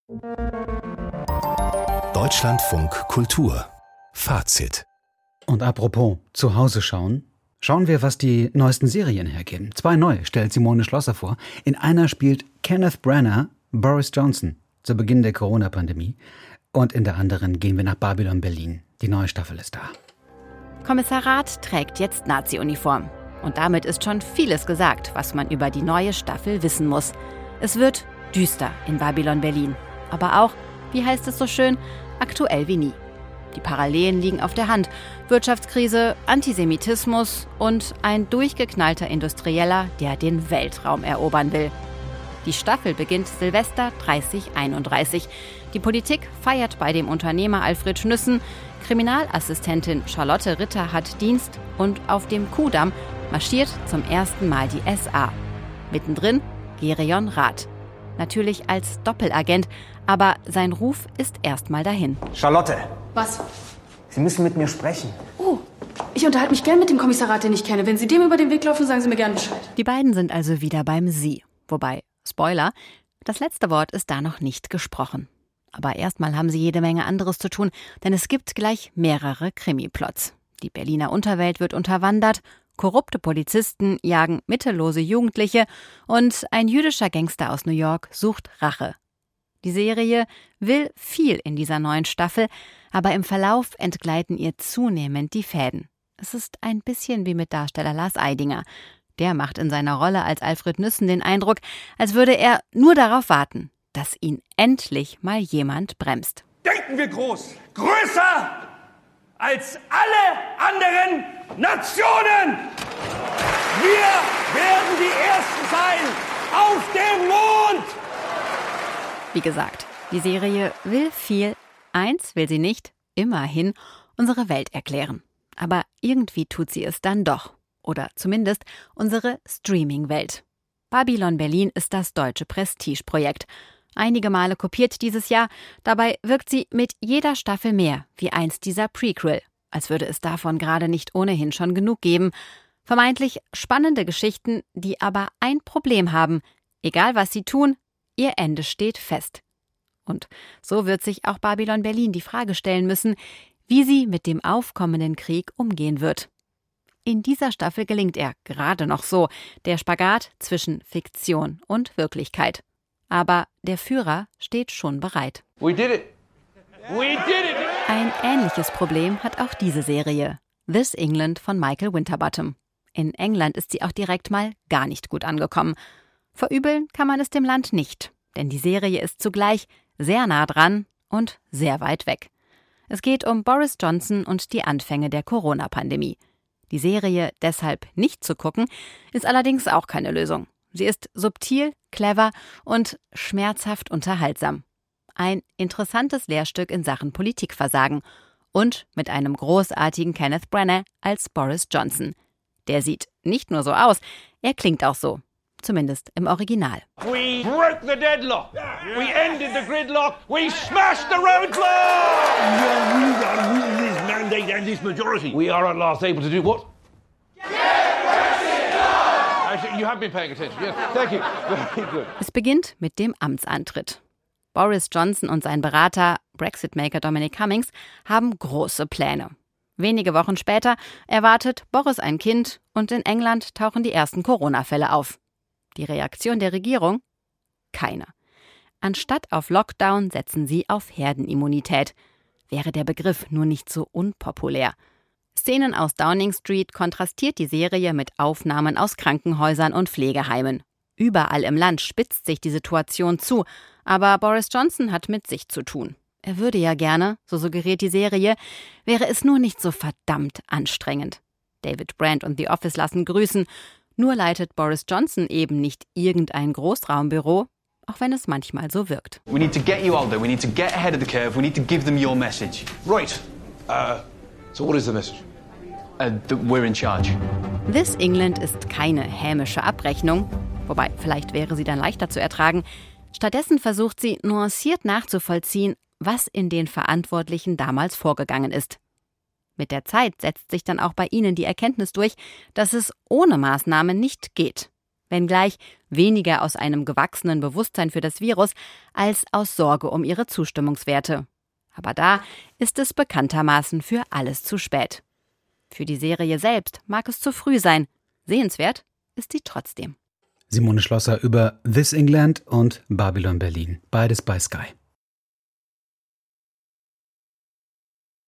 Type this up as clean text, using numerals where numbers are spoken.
Deutschlandfunk Kultur Fazit. Und apropos zu Hause schauen, schauen wir, was die neuesten Serien hergeben. 2 neue stellt Simone Schlosser vor. In einer spielt Kenneth Branagh Boris Johnson zu Beginn der Corona-Pandemie. Und in der anderen gehen wir nach Babylon Berlin. Die neue Staffel ist da. Kommissar Rath trägt jetzt Nazi-Uniform. Und damit ist schon vieles gesagt, was man über die neue Staffel wissen muss. Es wird düster in Babylon Berlin. Aber auch, wie heißt es so schön, aktuell wie nie. Die Parallelen liegen auf der Hand. Wirtschaftskrise, Antisemitismus und ein durchgeknallter Industrieller, der den Weltraum erobern will. Die Staffel beginnt Silvester 3031. Die Politik feiert bei dem Unternehmer Alfred Schnüssen. Kriminalassistentin Charlotte Ritter hat Dienst und auf dem Kuhdamm marschiert zum ersten Mal die SA. Mittendrin Gereon Rath. Natürlich als Doppelagent, aber sein Ruf ist erstmal dahin. Charlotte! Was? Sie müssen mit mir sprechen. Oh, ich unterhalte mich gern mit dem Kommissar Rath, den ich kenne. Wenn Sie dem über den Weg laufen, sagen Sie mir gern Bescheid. Die beiden sind also wieder beim Sie. Wobei, Spoiler, das letzte Wort ist da noch nicht gesprochen. Aber erstmal haben sie jede Menge anderes zu tun, denn es gibt gleich mehrere Krimi-Plots. Die Berliner Unterwelt wird unterwandert, korrupte Polizisten jagen mittellose Jugendliche und ein jüdischer Gangster aus New York sucht Rache. Die Serie will viel in dieser neuen Staffel, aber im Verlauf entgleiten ihr zunehmend die Fäden. Es ist ein bisschen wie mit Darsteller Lars Eidinger. Der macht in seiner Rolle als Alfred Nüssen den Eindruck, als würde er nur darauf warten, dass ihn endlich mal jemand bremst. Denken wir groß, größer als alle anderen Nationen! Wir werden die Ersten sein auf dem Mond! Wie gesagt, die Serie will viel, eins will sie nicht, immerhin, unsere Welt erklären. Aber irgendwie tut sie es dann doch. Oder zumindest unsere Streaming-Welt. Babylon Berlin ist das deutsche Prestigeprojekt. Einige Male kopiert dieses Jahr, dabei wirkt sie mit jeder Staffel mehr, wie einst dieser Prequel. Als würde es davon gerade nicht ohnehin schon genug geben. Vermeintlich spannende Geschichten, die aber ein Problem haben. Egal was sie tun, ihr Ende steht fest. Und so wird sich auch Babylon Berlin die Frage stellen müssen, wie sie mit dem aufkommenden Krieg umgehen wird. In dieser Staffel gelingt er gerade noch so, der Spagat zwischen Fiktion und Wirklichkeit. Aber der Führer steht schon bereit. We did it! We did it! Ein ähnliches Problem hat auch diese Serie, This England von Michael Winterbottom. In England ist sie auch direkt mal gar nicht gut angekommen. Verübeln kann man es dem Land nicht, denn die Serie ist zugleich sehr nah dran und sehr weit weg. Es geht um Boris Johnson und die Anfänge der Corona-Pandemie. Die Serie deshalb nicht zu gucken, ist allerdings auch keine Lösung. Sie ist subtil, clever und schmerzhaft unterhaltsam. Ein interessantes Lehrstück in Sachen Politikversagen und mit einem großartigen Kenneth Branagh als Boris Johnson. Der sieht nicht nur so aus, er klingt auch so. Zumindest im Original. We broke the deadlock. We ended the gridlock. We smashed the roadblock. This mandate and this majority. We are at last able to do what? Actually, you have been paying attention. Yes, thank you. Very good. Es beginnt mit dem Amtsantritt. Boris Johnson und sein Berater, Brexit-Maker Dominic Cummings, haben große Pläne. Wenige Wochen später erwartet Boris ein Kind und in England tauchen die ersten Corona-Fälle auf. Die Reaktion der Regierung? Keine. Anstatt auf Lockdown setzen sie auf Herdenimmunität. Wäre der Begriff nur nicht so unpopulär. Szenen aus Downing Street kontrastiert die Serie mit Aufnahmen aus Krankenhäusern und Pflegeheimen. Überall im Land spitzt sich die Situation zu, aber Boris Johnson hat mit sich zu tun. Er würde ja gerne, so suggeriert die Serie, wäre es nur nicht so verdammt anstrengend. David Brand und The Office lassen grüßen. Nur leitet Boris Johnson eben nicht irgendein Großraumbüro, auch wenn es manchmal so wirkt. We need to get you older, we need to get ahead of the curve, we need to give them your message. Right. So what is the message? That we're in charge. This England ist keine hämische Abrechnung, wobei vielleicht wäre sie dann leichter zu ertragen. Stattdessen versucht sie nuanciert nachzuvollziehen, was in den Verantwortlichen damals vorgegangen ist. Mit der Zeit setzt sich dann auch bei ihnen die Erkenntnis durch, dass es ohne Maßnahmen nicht geht. Wenngleich weniger aus einem gewachsenen Bewusstsein für das Virus als aus Sorge um ihre Zustimmungswerte. Aber da ist es bekanntermaßen für alles zu spät. Für die Serie selbst mag es zu früh sein. Sehenswert ist sie trotzdem. Simone Schlosser über This England und Babylon Berlin. Beides bei Sky.